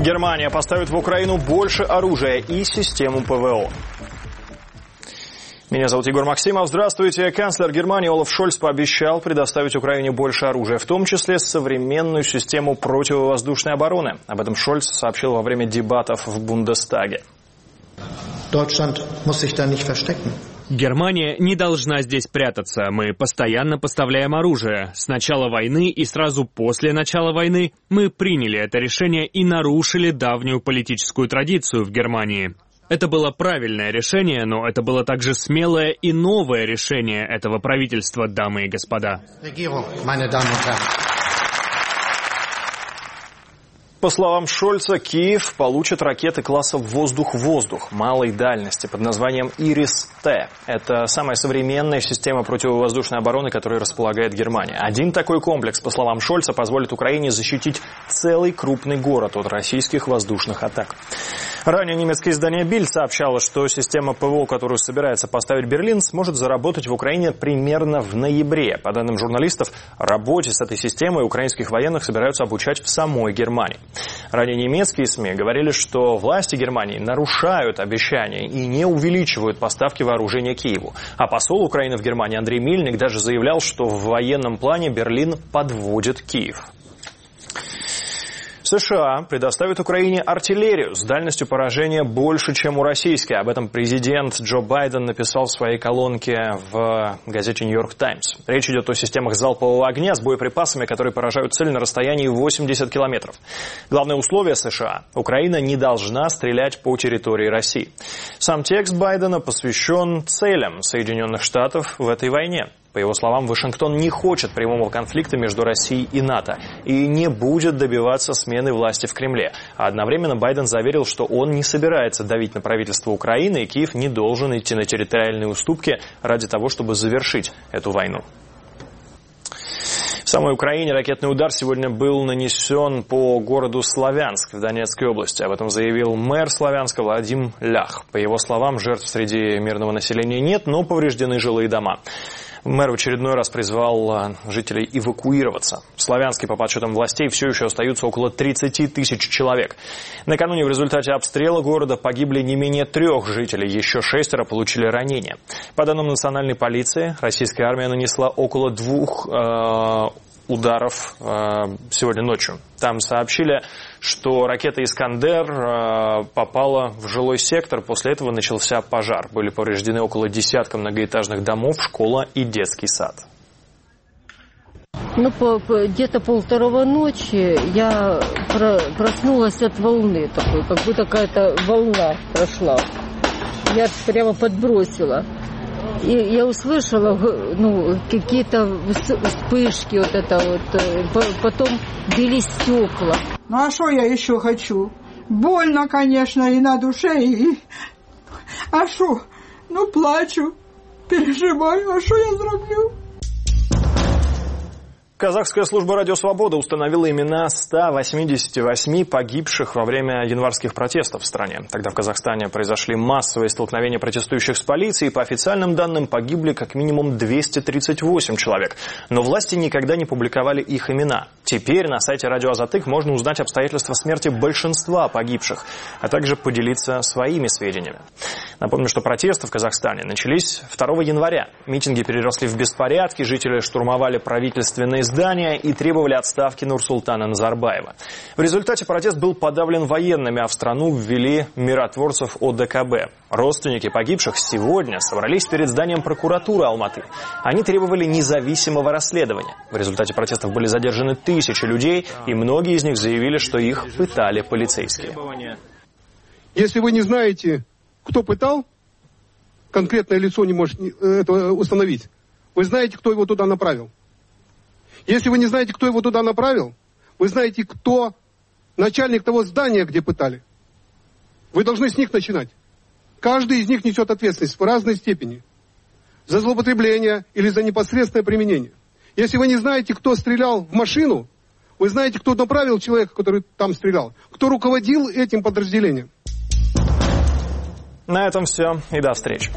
Германия поставит в Украину больше оружия и систему ПВО. Меня зовут Егор Максимов. Здравствуйте. Канцлер Германии Олаф Шольц пообещал предоставить Украине больше оружия, в том числе современную систему противовоздушной обороны. Об этом Шольц сообщил во время дебатов в Бундестаге. Германия не должна здесь прятаться. Мы постоянно поставляем оружие. С начала войны и сразу после начала войны мы приняли это решение и нарушили давнюю политическую традицию в Германии. Это было правильное решение, но это было также смелое и новое решение этого правительства, дамы и господа. По словам Шольца, Киев получит ракеты класса «Воздух-воздух» малой дальности под названием «Ирис-Т». Это самая современная система противовоздушной обороны, которой располагает Германия. Один такой комплекс, по словам Шольца, позволит Украине защитить целый крупный город от российских воздушных атак. Ранее немецкое издание «Бильд» сообщало, что система ПВО, которую собирается поставить Берлин, сможет заработать в Украине примерно в ноябре. По данным журналистов, работе с этой системой украинских военных собираются обучать в самой Германии. Ранее немецкие СМИ говорили, что власти Германии нарушают обещания и не увеличивают поставки вооружения Киеву. А посол Украины в Германии Андрей Мильник даже заявлял, что в военном плане Берлин подводит Киев. США предоставят Украине артиллерию с дальностью поражения больше, чем у российской. Об этом президент Джо Байден написал в своей колонке в газете «Нью-Йорк Таймс». Речь идет о системах залпового огня с боеприпасами, которые поражают цель на расстоянии 80 километров. Главное условие США – Украина не должна стрелять по территории России. Сам текст Байдена посвящен целям Соединенных Штатов в этой войне. По его словам, Вашингтон не хочет прямого конфликта между Россией и НАТО и не будет добиваться смены власти в Кремле. А одновременно Байден заверил, что он не собирается давить на правительство Украины, и Киев не должен идти на территориальные уступки ради того, чтобы завершить эту войну. В самой Украине ракетный удар сегодня был нанесен по городу Славянск в Донецкой области. Об этом заявил мэр Славянска Владимир Лях. По его словам, жертв среди мирного населения нет, но повреждены жилые дома. Мэр в очередной раз призвал жителей эвакуироваться. В Славянске, по подсчетам властей, все еще остаются около 30 тысяч человек. Накануне в результате обстрела города погибли не менее 3 жителей, еще 6 получили ранения. По данным национальной полиции, российская армия нанесла около 2 ударов сегодня ночью. Там сообщили, что ракета «Искандер» попала в жилой сектор. После этого начался пожар. Были повреждены около десятка многоэтажных домов, школа и детский сад. Где-то 1:30 ночи я проснулась от волны такой, как будто какая-то волна прошла. Я прямо подбросила. И я услышала, какие-то вспышки, потом били стекла. А что я еще хочу? Больно, конечно, и на душе, А что? Плачу, переживаю, а что я сделаю? Казахская служба «Радио Свобода» установила имена 188 погибших во время январских протестов в стране. Тогда в Казахстане произошли массовые столкновения протестующих с полицией. По официальным данным, погибли как минимум 238 человек. Но власти никогда не публиковали их имена. Теперь на сайте «Радио Азатык» можно узнать обстоятельства смерти большинства погибших, а также поделиться своими сведениями. Напомню, что протесты в Казахстане начались 2 января. Митинги переросли в беспорядки, жители штурмовали правительственные здания и требовали отставки Нурсултана Назарбаева. В результате протест был подавлен военными, а в страну ввели миротворцев ОДКБ. Родственники погибших сегодня собрались перед зданием прокуратуры Алматы. Они требовали независимого расследования. В результате протестов были задержаны тысячи людей, и многие из них заявили, что их пытали полицейские. Если вы не знаете, кто пытал, конкретное лицо не может это установить. Вы знаете, кто его туда направил. Если вы не знаете, кто его туда направил, вы знаете, кто начальник того здания, где пытали. Вы должны с них начинать. Каждый из них несет ответственность в разной степени. За злоупотребление или за непосредственное применение. Если вы не знаете, кто стрелял в машину, вы знаете, кто направил человека, который там стрелял. Кто руководил этим подразделением. На этом все. И до встречи.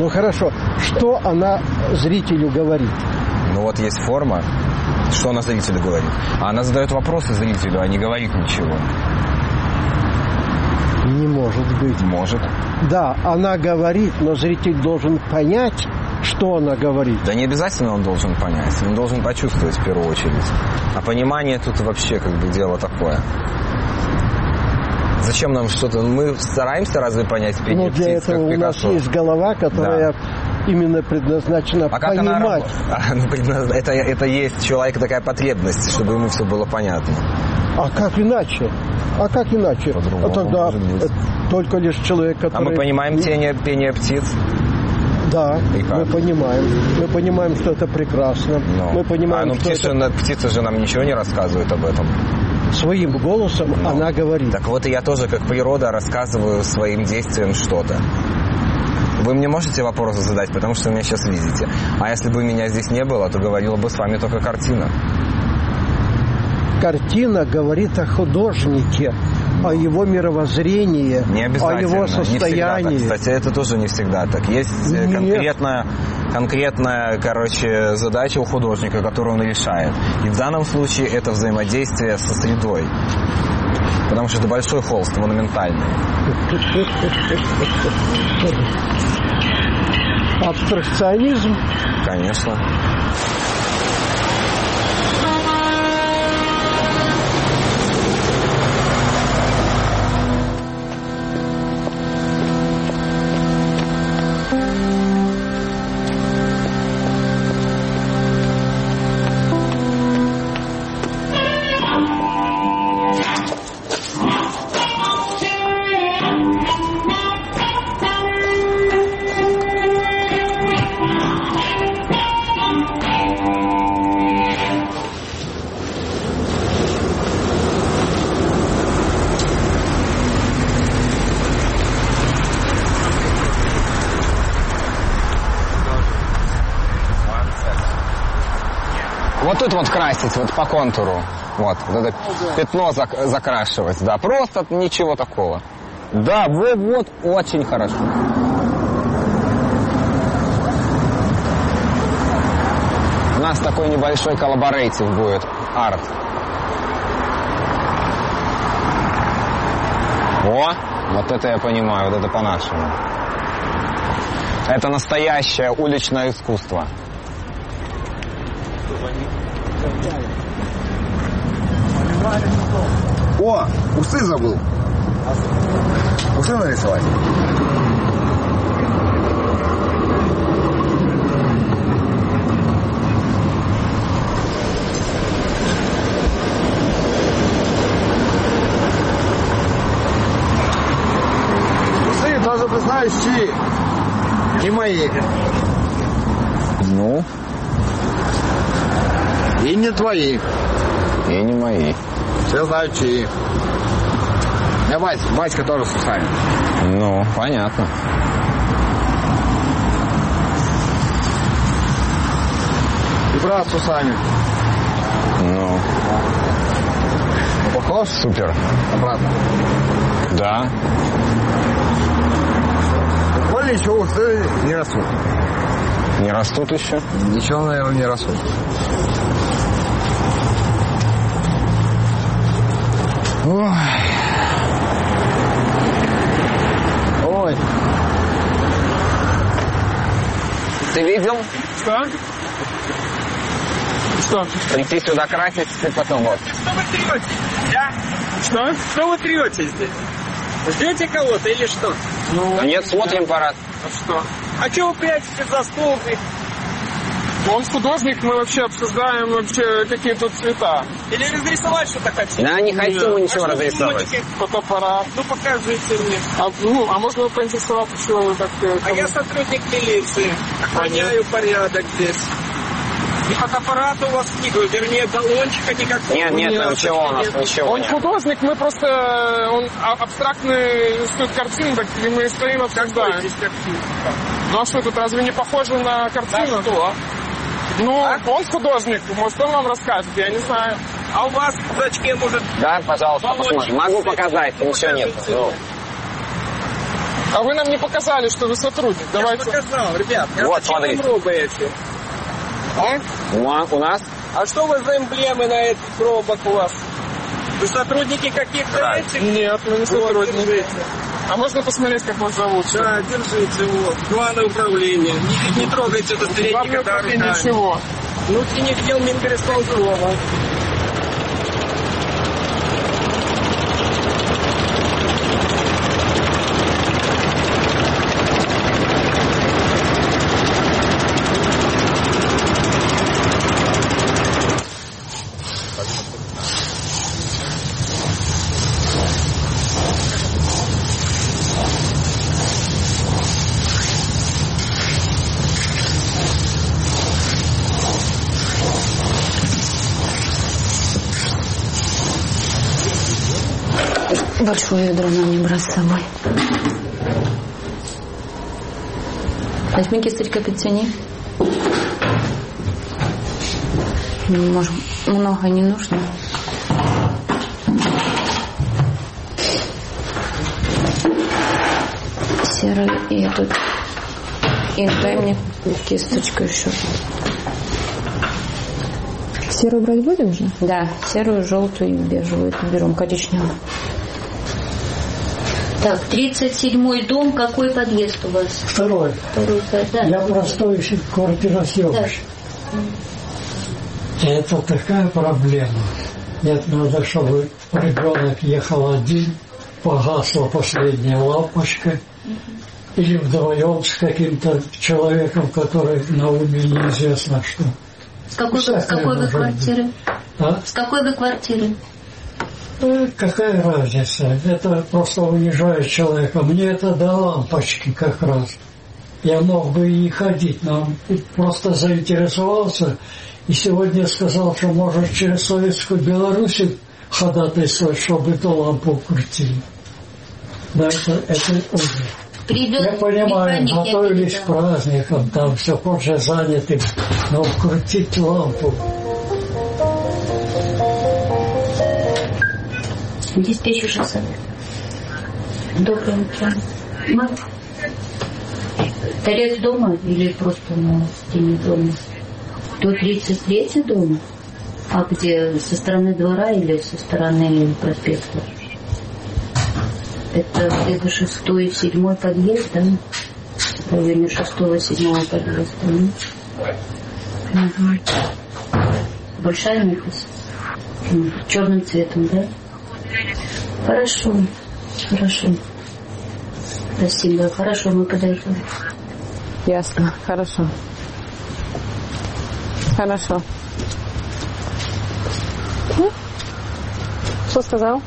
Ну хорошо, что она зрителю говорит? Ну вот есть форма, что она зрителю говорит. А она задает вопросы зрителю, а не говорит ничего. Не может быть. Может. Да, она говорит, но зритель должен понять, что она говорит. Да не обязательно он должен понять, он должен почувствовать в первую очередь. А понимание тут вообще как бы дело такое. Зачем нам что-то? Мы стараемся разве понять пение птиц? Ну для этого у нас есть голова, которая именно предназначена понимать. Это есть человека такая потребность, чтобы ему все было понятно. А как иначе? По-другому. Тогда только лишь человек, который... А мы понимаем пение птиц? Да, мы понимаем. Мы понимаем, что это прекрасно. Мы понимаем, птица же нам ничего не рассказывает об этом. Своим голосом она говорит. Так вот и я тоже, как природа, рассказываю своим действием что-то. Вы мне можете вопросы задать, потому что вы меня сейчас видите. А если бы меня здесь не было, то говорила бы с вами только картина. Картина говорит о художнике, о его мировоззрении, не о его состоянии. Не всегда так. Кстати, это тоже не всегда так. Есть конкретная, задача у художника, которую он решает. И в данном случае это взаимодействие со средой. Потому что это большой холст, монументальный. Абстракционизм? Конечно. Вот тут вот красить, вот по контуру. Вот это пятно закрашивать. Да, просто ничего такого. Да, вот, очень хорошо. У нас такой небольшой коллаборейтив будет. Арт. О, вот это я понимаю, вот это по-нашему. Это настоящее уличное искусство. О, усы забыл. Усы нарисовать. Усы, тоже признаюсь, чьи. Не мои. Ну? И не твои. И не мои. Все знают, чьи. У меня батька тоже с усами. Ну, понятно. И брат с усами. Ну. Похож? Супер. Обратно. Да. Более ничего усы не растут. Не растут еще? Ничего, наверное, не растут. Ой. Ой. Ты видел? Что? Что? Прийти сюда красить, и потом вот. Что вы третесь? Да? Что? Что вы третесь здесь? Ждете кого-то или что? Ну, да нет, смотрим парад. А что? А что вы прячете за стол? Он художник, мы вообще обсуждаем вообще какие тут цвета. Или разрисовать что-то хотите? Да, не хотим мы ничего разрисовать. Фотоаппарат. Ну, покажите мне. А можно поинтересоваться, что вы так... А я сотрудник милиции. Охраняю порядок здесь. И фотоаппарата у вас книгу, вернее, талончика никакого. Нет, ничего у нас, ничего Он художник, мы просто... Он абстрактный рисует картину, так и мы стоим обсуждаем. Ну а что, тут разве не похоже на картину? Да, что? Ну, он художник, может, он вам расскажет, я не знаю. А у вас в зачке, может... Да, пожалуйста, посмотрим. Могу показать, ничего нет. Ну. А вы нам не показали, что вы сотрудник. Давайте. Я показал, ребят. Вот, смотрите. У нас? А что вы за эмблемы на этих робах у вас? Вы сотрудники каких-то этих? Нет, мы не сотрудники. Держите. А можно посмотреть, как вас зовут? Да, держите, вот. Главное управление. Не трогайте это среднего. Ничего. Внутренних дел Минпересполкома. Большое ведро нам не брать с собой. Возьми кисточка пятяни. Может, много не нужно. Серый и этот. И дай мне кисточку еще. Серую брать будем же? Да, серую, желтую и бежевую. Берем коричневую. Так, 37-й дом, какой подъезд у вас? Второй. Да. Я простой квартиросъемщик. Это такая проблема. Нет, надо, чтобы ребенок ехал один, погасла последняя лампочка, или вдвоем с каким-то человеком, который на уме неизвестно что. С какой вы квартиры? А? С какой вы квартиры? Какая разница? Это просто унижает человека. Мне это до лампочки как раз. Я мог бы и ходить, но просто заинтересовался. И сегодня сказал, что может через Советскую Беларусь ходатайствовать, чтобы эту лампу укрутили. Да, это ужас. Я понимаю, готовились к праздникам, там все позже заняты, но укрутить лампу. Диспетчер 600. Доброе утро. Торец дома или просто на стене дома? 133 дома? А где? Со стороны двора или со стороны проспекта? Это где-то 6 и 7 подъезд, да? В районе 6-7 подъезда. Угу. Большая надпись? Черным цветом, да? Хорошо. Спасибо. Хорошо, мы подойдем. Ясно. Хорошо. Что сказал?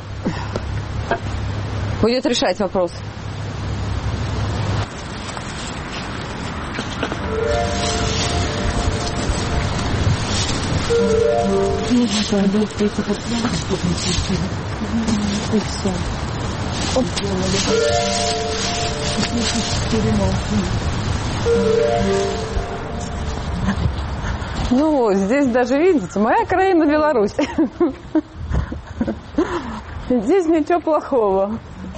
Будет решать вопрос. И все. Ну вот, здесь даже, видите, моя краина Беларусь. Здесь ничего плохого.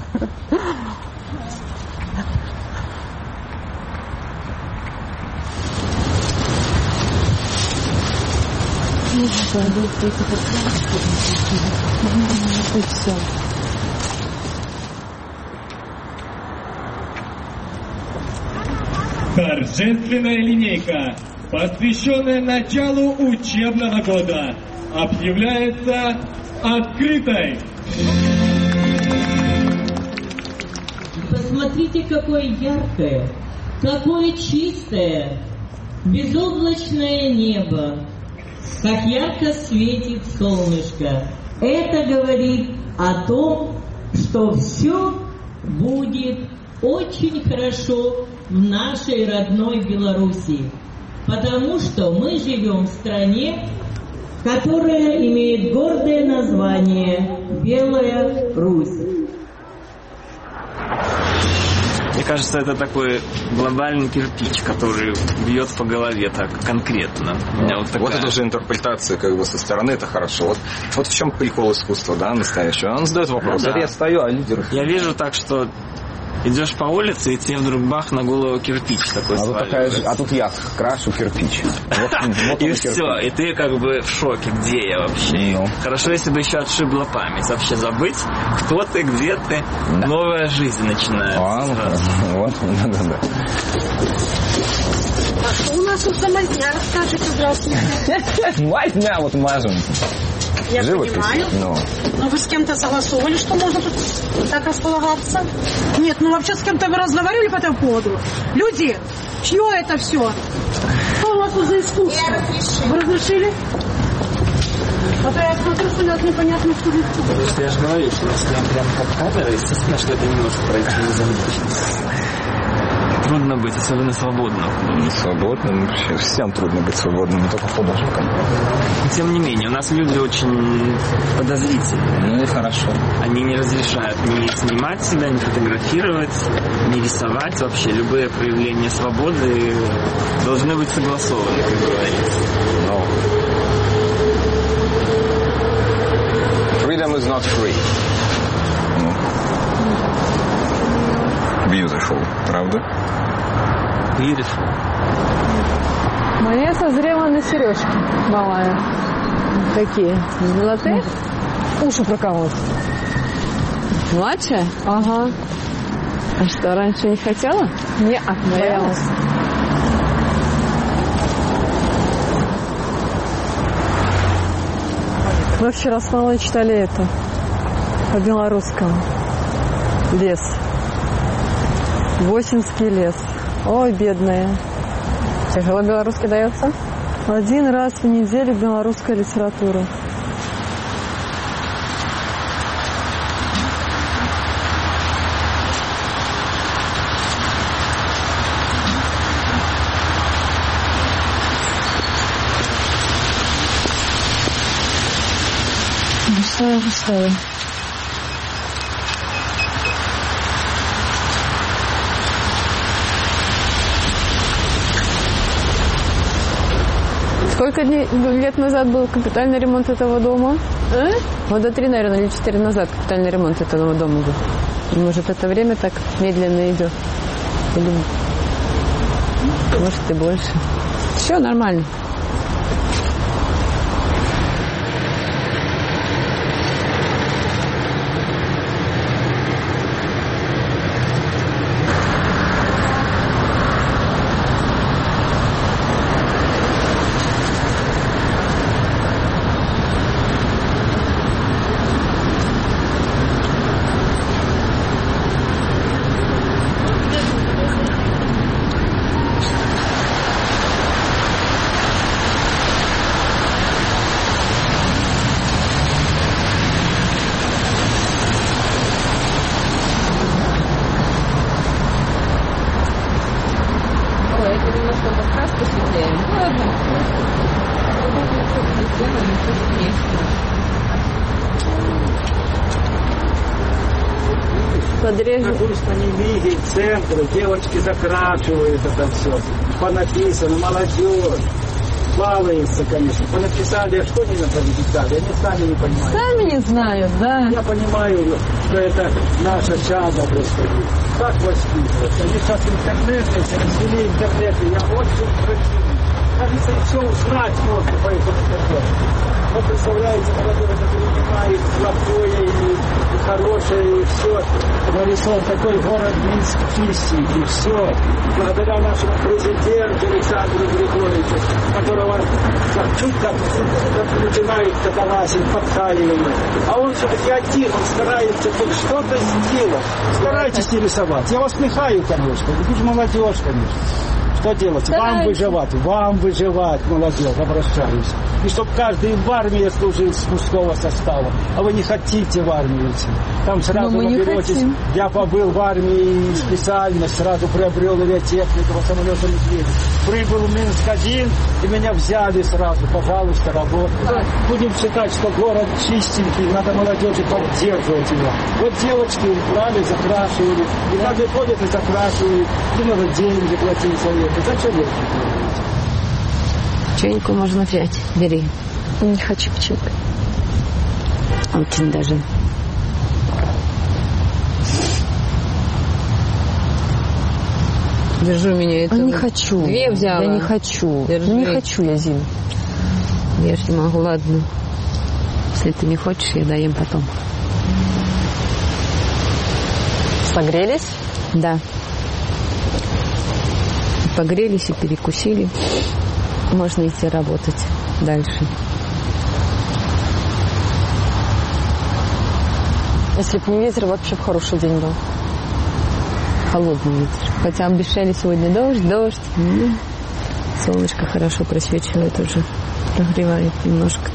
И все. Торжественная линейка, посвященная началу учебного года, объявляется открытой. Посмотрите, какое яркое, какое чистое, безоблачное небо, как ярко светит солнышко. Это говорит о том, что все будет очень хорошо в нашей родной Беларуси, потому что мы живем в стране, которая имеет гордое название «Белая Русь». Мне кажется, это такой глобальный кирпич, который бьет по голове так конкретно. Вот это уже интерпретация как бы со стороны, это хорошо. Вот в чем прикол искусства, да, настоящего. Он задает вопрос, да. Я стою, а лидер... Я вижу так, что Идешь по улице, и тебе вдруг бах на голову кирпич такой сваливается. А тут я крашу кирпич. И все, и ты как бы в шоке, где я вообще. Хорошо, если бы еще отшибла память. Вообще забыть, кто ты, где ты. Новая жизнь начинается. Вот, да. А что у нас тут за мазня? Расскажите, здравствуйте. Мазня, вот мажем. Я понимаю. Но вы с кем-то согласовывали, что можно тут так располагаться? Нет, ну вообще с кем-то вы разговаривали по этому поводу? Люди, чье это все? Что у вас тут за искусство? Вы разрешили? А то я смотрю, что у нас непонятно, что вы... Я же говорю, что если прям как камера, естественно, что это не может пройти незамеченным. Трудно быть, особенно свободным. Свободным? Всем трудно быть свободным, не только художником. Тем не менее, у нас люди очень подозрительные. Ну и хорошо. Они не разрешают ни снимать себя, ни фотографировать, ни рисовать. Вообще любые проявления свободы должны быть согласованы, как говорится. Freedom is not free. Beautiful, правда? Beautiful. Моя созрела на сережке малая. Такие золотые. Уши проколоть. Младшая? Ага. А что, раньше не хотела? Не-а, боялась. Мы вчера с мамой читали это по-белорусскому. Лес. Восинский лес. Ой, бедная. Тяжело белорусский дается? 1 раз в неделю белорусская литература. Густая. Сколько лет назад был капитальный ремонт этого дома? Года 3, наверное, или 4 назад капитальный ремонт этого дома был. Может, это время так медленно идет? Или... Может, и больше. Все нормально. Грустно не видеть центры, девочки закрашивают это все. Понаписано, молодежь. Балуется, конечно. Понаписали, а что они написали? Они сами не понимают. Сами не знают, да. Я понимаю, что это наша чадо, Господи. Как воспитывать? Они сейчас интернет, развели интернет, и я очень противный. Кажется, все узнать можно по этому интернету. Но представляете, молодежь это понимает плохое и хорошее, и все. Нарисован такой город Минск чистый, и все. Благодаря нашему президенту Александру Григорьевичу, которого чуть как начинает катавасить, подхаливание. А он все-таки один, он старается хоть что-то сделать. Старайтесь не рисовать. Я вас пихаю, конечно. Вы же молодежь, конечно. Что делать? Вам выживать, молодежь, обращаюсь. И чтобы каждый в армии служил с мужского состава. А вы не хотите в армию идти. Там сразу наберетесь. Я побыл в армии специально, сразу приобрел авиатехнику, самолета «Медведь». Прибыл в Минск-1, и меня взяли сразу. Пожалуйста, работай. Будем считать, что город чистенький, надо молодежи поддерживать его. Вот девочки брали, закрашивали. И каждый ходит и закрашивает. И надо деньги платить за это. Зачем это? Печеньку можно взять. Бери. Не хочу печеньку. Очень даже. Держи меня. Это не хочу. 2 взяла. Я не хочу. Держи. Не хочу я, Зин. Я ж не могу, ладно. Если ты не хочешь, я доем потом. Согрелись? Да. Погрелись и перекусили. Можно идти работать дальше. Если бы не ветер, вообще бы хороший день был. Холодный ветер. Хотя обещали сегодня дождь. Солнышко хорошо просвечивает уже. Прогревает немножко.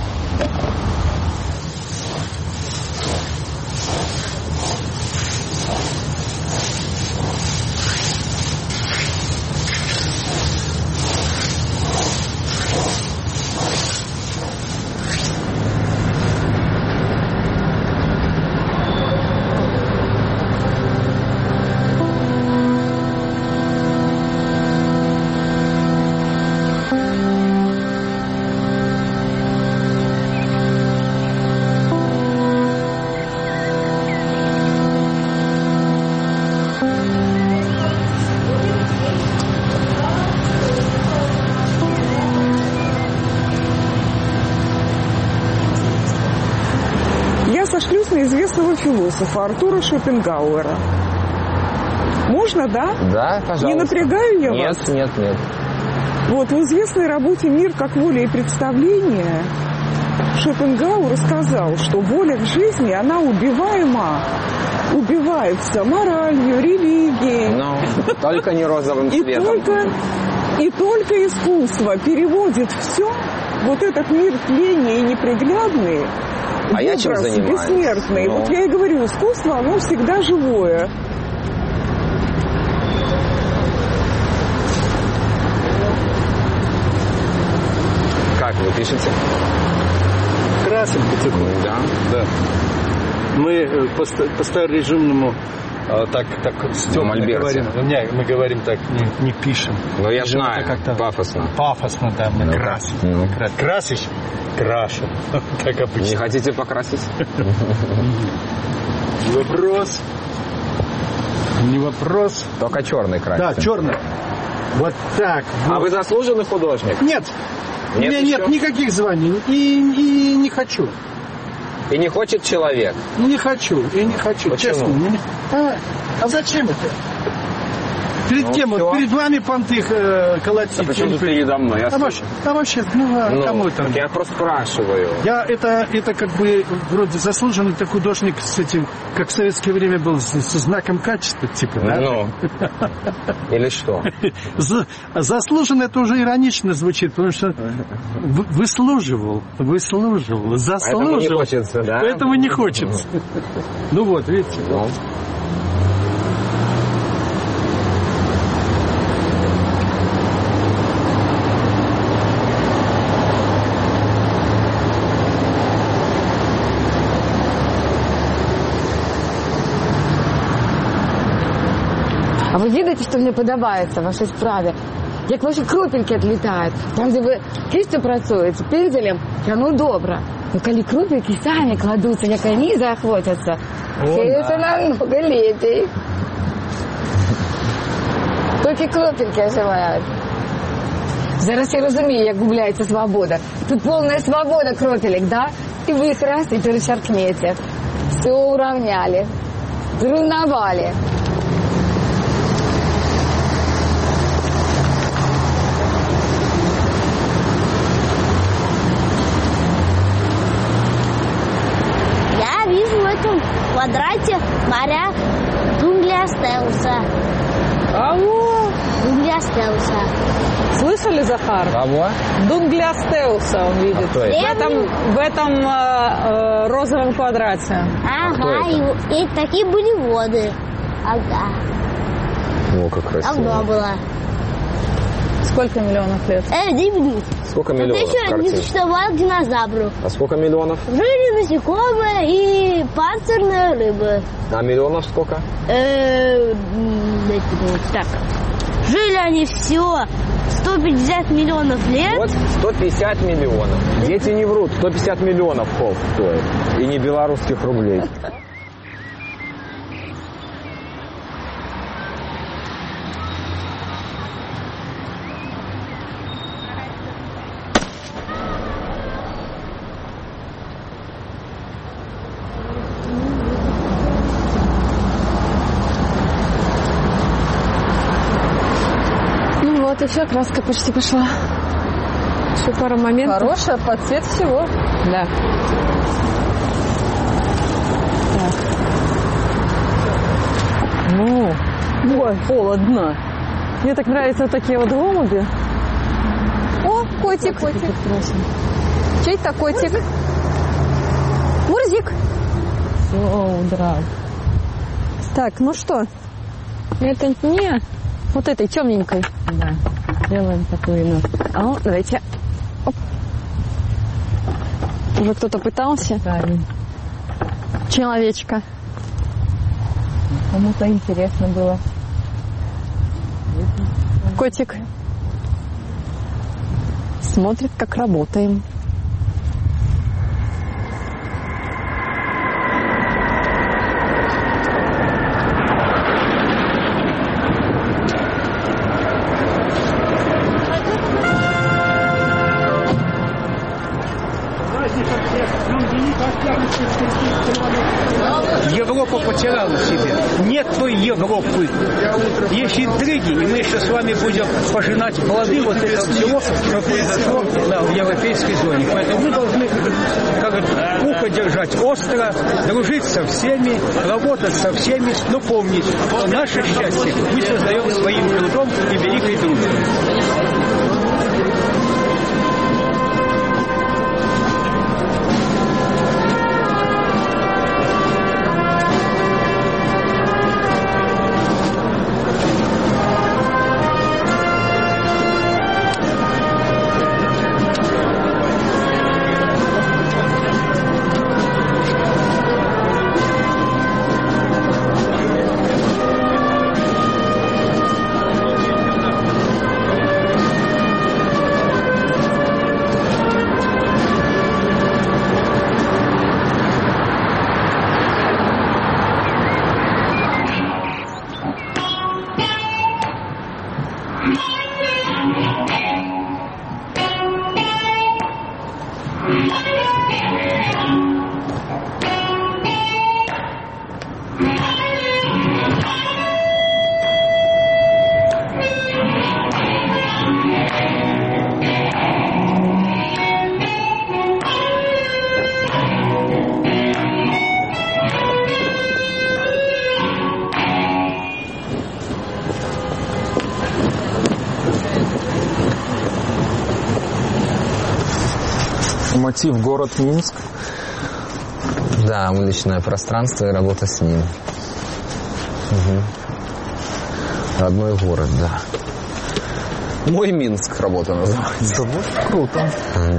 Сошлюсь на известного философа Артура Шопенгауэра. Можно, да? Да, пожалуйста. Не напрягаю я вас? Нет. Вот в известной работе «Мир как воля и представление» Шопенгауэр сказал, что воля к жизни, она убиваема. Убивается моралью, религией. Но только не розовым цветом. И только искусство переводит все, вот этот мир тления и неприглядный, а я чем занимаюсь? Бессмертный. Вот я и говорю, искусство, оно всегда живое. Как вы пишете? Красим потихоньку. Да. Мы по старорежимному так стёмно говорим. Мы говорим так, не пишем. Но я знаю, как-то пафосно. Пафосно, да, мы красим. Красишь? Крашу, как обычно. Не хотите покрасить? Вопрос. Не вопрос. Только черный красить. Да, черный. Вот так. Вот. А вы заслуженный художник? Нет. У меня нет никаких званий. И не хочу. И не хочет человек? Не хочу. Почему? Честно. А зачем это? Перед вами понты колотить. А почему ты передо мной? Вообще, кому там? Я просто спрашиваю. Это как бы вроде заслуженный-то художник с этим, как в советское время был, со знаком качества, типа, да? Ну. Или что? Заслуженно это уже иронично звучит, потому что выслуживал, заслуживал. Поэтому не хочется, да? Поэтому не хочется. Ну вот, видите. А ви відаєте, що мені подобається в вашій справі? Як ваші крупинки відлітають. Там, де ви кистю працюєте, пензелем, ну добре. Ну, коли крупинки самі кладуться, як вони захватяться, це намного лепей. Тільки крупинки оживають. Зараз я розумію, як губляється свобода. Тут повна свобода кропелек, да? І ви їх раз і перечеркнете. Все уравняли, зруйнували. В квадрате моря Дунгля-Стелса. Кого? Дунгля-Стелса. Слышали, Захар? Кого? Дунгля-Стелса он видит. В этом розовом квадрате. Ага, и такие были воды. Ага. О, как красиво. Давно было. Сколько миллионов лет? 9 минут. Сколько миллионов? Это еще не существовало динозавров. А сколько миллионов? Жили насекомые и панцирные рыбы. А миллионов сколько? Так. Жили они все 150 миллионов лет. Вот 150 миллионов. Дети не врут. 150 миллионов холст стоит. И не белорусских рублей. Вот и все, краска почти пошла. Еще пару моментов. Хорошая, под цвет всего. Да. Так. Ну, ой, холодно. Мне так нравятся вот такие вот голуби. О, котик. Чей-то котик. Мурзик. О, драк. Так, ну что? Это не вот этой темненькой. Да. Делаем такую, ну. О, давайте. Оп. Уже кто-то пытался? Правильно. Человечка. Кому-то интересно было. Котик. Смотрит, как работаем. Европа потеряла себя. Нет той Европы. Есть интриги, и мы еще с вами будем пожинать плоды вот этого всего, что произошло в европейской зоне. Поэтому мы должны, как говорят, ухо держать остро, дружить со всеми, работать со всеми, но помнить, что наше счастье мы создаем своим трудом и великой дружбой. Мотив город Минск. Да, уличное пространство и работа с ним. Угу. Родной город, да. Мой Минск работа называется. Круто.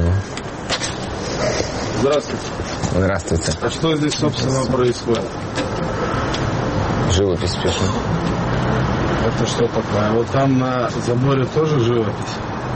Здравствуйте. Здравствуйте. А что здесь, собственно, происходит? Живопись пишу. Это что такое? Вот там на заборе тоже живопись?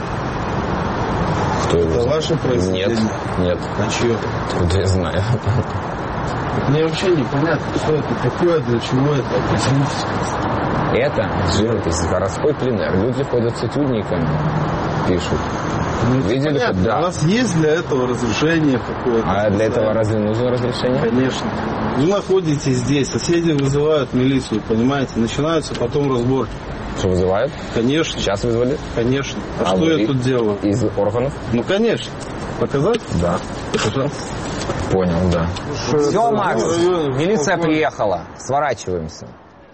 Кто это его? Ваше произведение? Нет. А чье? Откуда я знаю? Мне вообще непонятно, что это такое, для чего это. Объясните. Это живопись, городской пленэр. Люди ходят с этюдниками, пишут. Ну, видели? Да. У вас есть для этого разрешение какое-то? А для этого разве нужно разрешение? Конечно. Вы находитесь здесь, соседи вызывают милицию, понимаете? Начинаются потом разборки. Что, вызывают? Конечно. Сейчас вызвали? Конечно. А что я тут делаю? Из органов? Ну, конечно. Показать? Да. Пожалуйста. Понял, да. Все, Макс, милиция приехала. Сворачиваемся.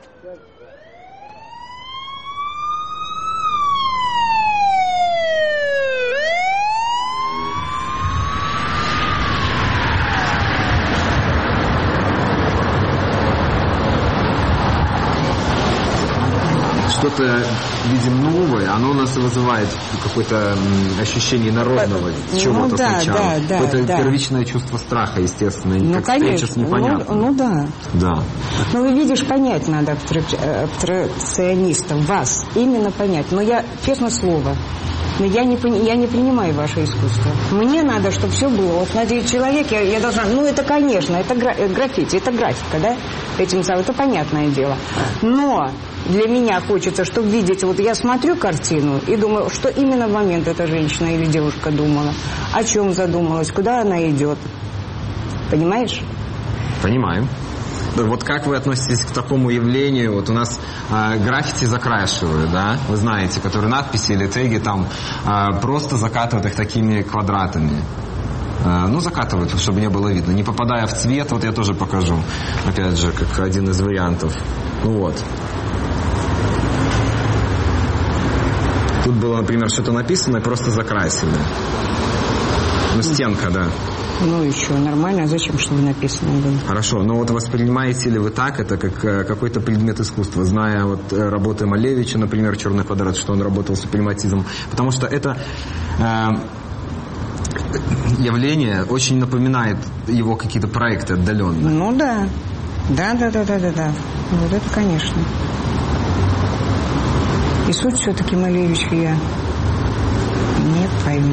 Что-то видим новое, оно у нас вызывает какое-то ощущение народного чего-то сначала. Какое-то первичное чувство страха, естественно, как встреча с непонятным. Ну да. Да. Ну, вы видишь, понять надо абстракционистам, вас, именно понять. Но я, честное слово, но я не принимаю ваше искусство. Мне надо, чтобы все было. Вот, смотрите, человек, я должна... Ну, это, конечно, это граффити, это графика, да? Этим самым, это понятное дело. Но для меня хочется, чтобы видеть... Вот я смотрю картину и думаю, что именно в момент эта женщина или девушка думала. О чем задумалась, куда она идет. Понимаешь? Понимаю. Вот как вы относитесь к такому явлению? Вот у нас граффити закрашивают, да, вы знаете, которые надписи или теги там просто закатывают их такими квадратами. Ну, закатывают, чтобы не было видно. Не попадая в цвет, вот я тоже покажу. Опять же, как один из вариантов. Ну вот. Тут было, например, что-то написано и просто закрасили. Ну, стенка, да. Ну, еще нормально. А зачем, чтобы написано было? Хорошо. Но вот воспринимаете ли вы так это, как какой-то предмет искусства? Зная вот работы Малевича, например, «Черный квадрат», что он работал с сублиматизмом. Потому что это явление очень напоминает его какие-то проекты отдаленные. Ну, да. Да. Вот это, конечно. И суть все-таки Малевича я не пойму.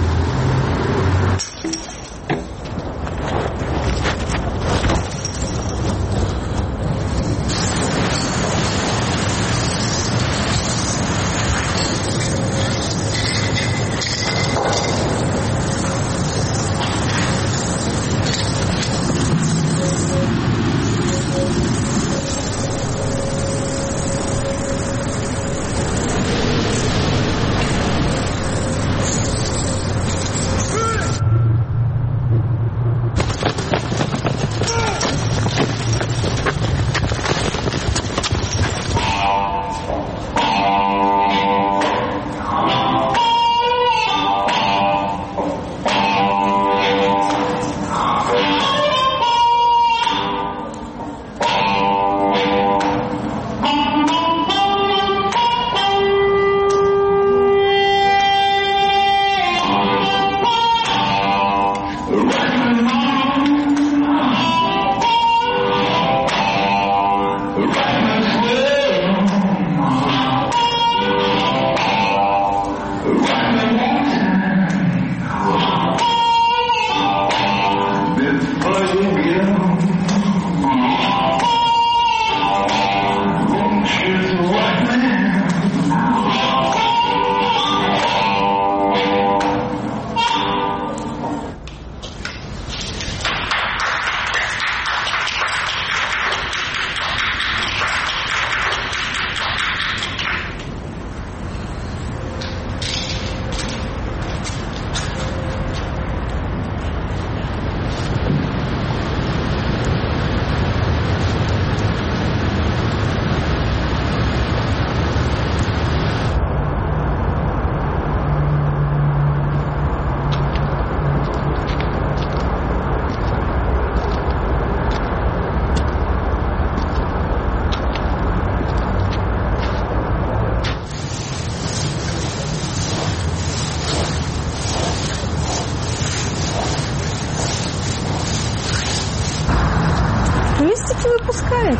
Выпускает.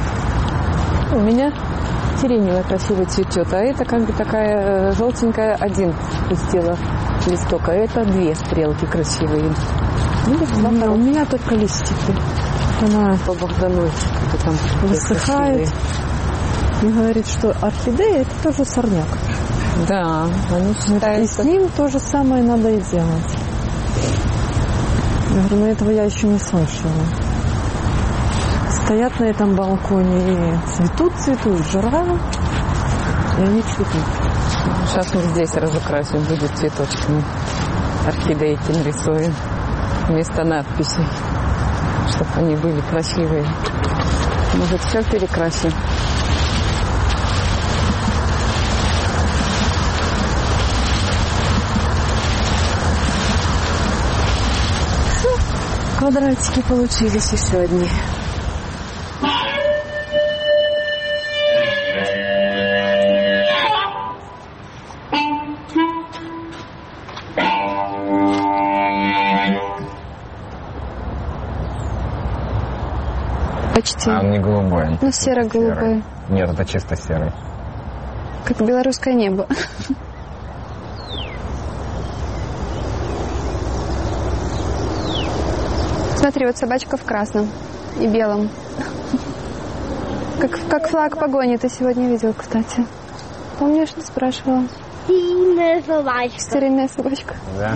У меня сиреневая красиво цветет, а это как бы такая желтенькая один пустила листок, а это две стрелки красивые. У меня только листики. Она по Богдану там высыхает и говорит, что орхидея это тоже сорняк. Да, они считают, и с ним то же самое надо и делать. Я говорю, но этого я еще не слышала. Стоят на этом балконе и цветут, жара, и они цветут. Сейчас мы здесь разукрасим, будет цветочками. Орхидейки нарисуем вместо надписей, чтобы они были красивые. Может, все перекрасим. Квадратики получились еще одни. Почти. А он не голубой. Ну, серо-голубой. Нет, это чисто серый. Как белорусское небо. Смотри, вот собачка в красном и белом. Как флаг погони ты сегодня видел, кстати. Помнишь, ты спрашивала? Старинная собачка. Старинная собачка. Да.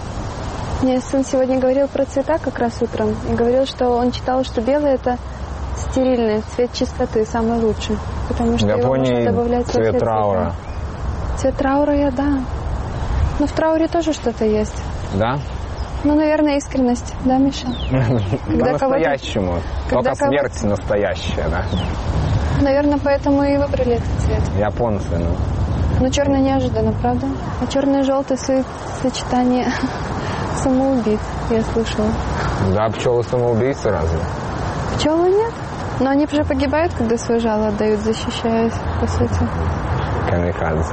Мне сын сегодня говорил про цвета как раз утром. И говорил, что он читал, что белый это стерильный, цвет чистоты самый лучший. Потому что в Японии его можно добавлять цвет траура. Цвет траура, да. Но в трауре тоже что-то есть. Да? Ну, наверное, искренность, да, Миша? По-настоящему. Только смерть настоящая, да? Наверное, поэтому и выбрали этот цвет. Японцы, ну. Ну, черный неожиданно, правда? А черный и желтый сочетание самоубийц, я слышала. Да, пчелы самоубийцы разве? Пчелы нет. Но они же погибают, когда свой жало отдают, защищаясь, по сути. Камикадзе.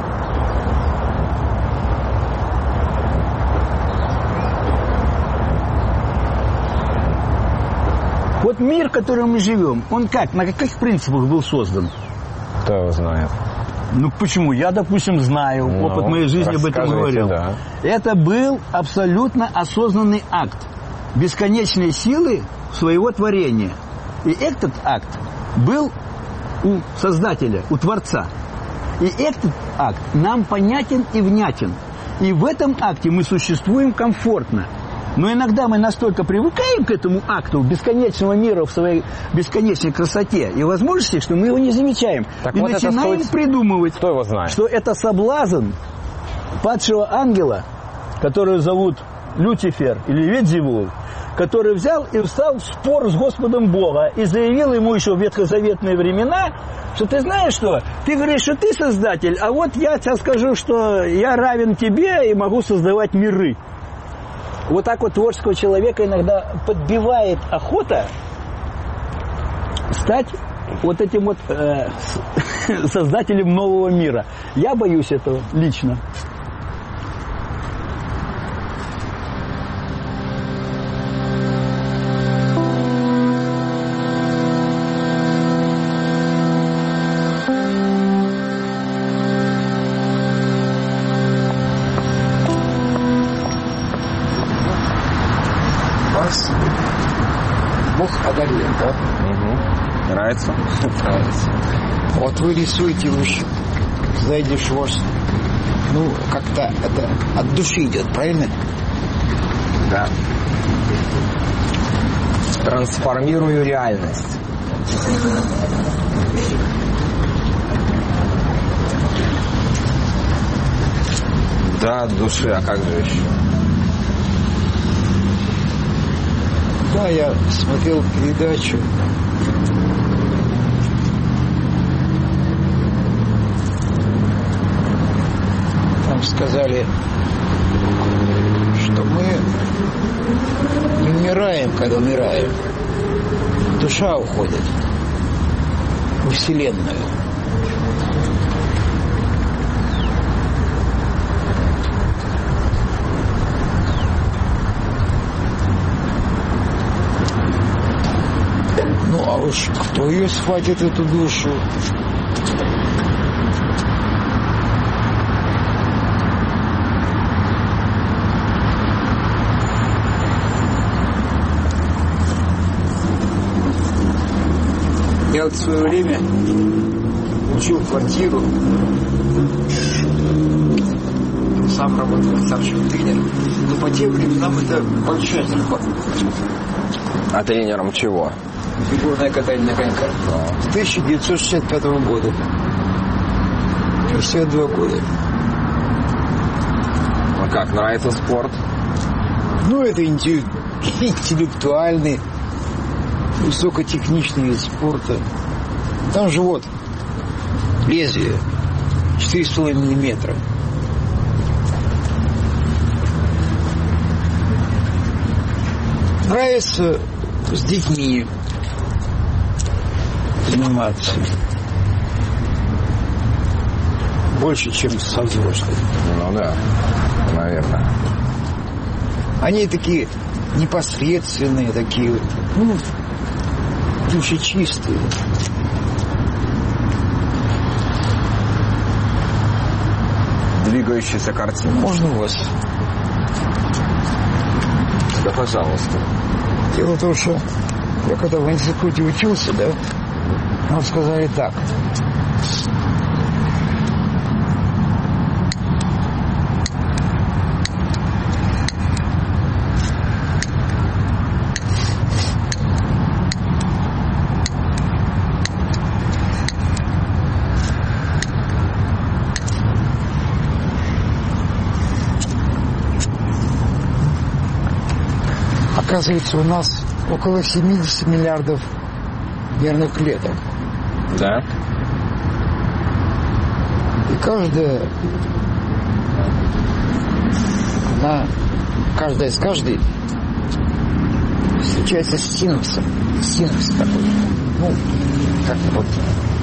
Вот мир, в котором мы живем, он как, на каких принципах был создан? Кто его знает? Ну почему? Я, допустим, знаю, опыт моей жизни об этом говорил. Да. Это был абсолютно осознанный акт бесконечной силы своего творения. И этот акт был у Создателя, у Творца. И этот акт нам понятен и внятен. И в этом акте мы существуем комфортно. Но иногда мы настолько привыкаем к этому акту бесконечного мира в своей бесконечной красоте и возможности, что мы его не замечаем. Так и вот начинаем придумывать, кто его знает? Что это соблазн падшего ангела, которого зовут Люцифер или Вельзевул, который взял и встал в спор с Господом Бога и заявил ему еще в ветхозаветные времена, что ты знаешь что, ты говоришь, что ты создатель, а вот я тебе скажу, что я равен тебе и могу создавать миры. Вот так вот творческого человека иногда подбивает охота стать вот этим вот создателем нового мира. Я боюсь этого лично. Бог одарил, да? Угу. Нравится? Нравится. Вот вы рисуете, вы зайдешь в вас, ну, как-то это от души идет, правильно? Да. Трансформирую реальность. Да, от души, а как же еще? Да, я смотрел передачу. Там сказали, что мы не умираем, когда умираем. Душа уходит во Вселенную. Ну, а уж кто ее схватит, эту душу? Я вот в свое время учил квартиру, сам работал старшим тренером, но по тем временам это большая зарплата. А тренером чего? Фигурное катание на коньках. С 1965 года. 62 года. А как, нравится спорт? Ну, это интеллектуальный, высокотехничный вид спорта. Там же вот лезвие 4,5 миллиметра. Нравится с детьми заниматься. Больше, чем со взрослыми. Ну да, наверное. Они такие непосредственные, такие, ну, душечистые. Двигающаяся картина. Можно у вас? Да, пожалуйста. Дело в том, что я когда в институте учился, да, нам сказали так. Оказывается, у нас около 70 миллиардов нервных клеток. Да. И каждая с каждой встречается с синапсом. Синапс такой. Ну, как вот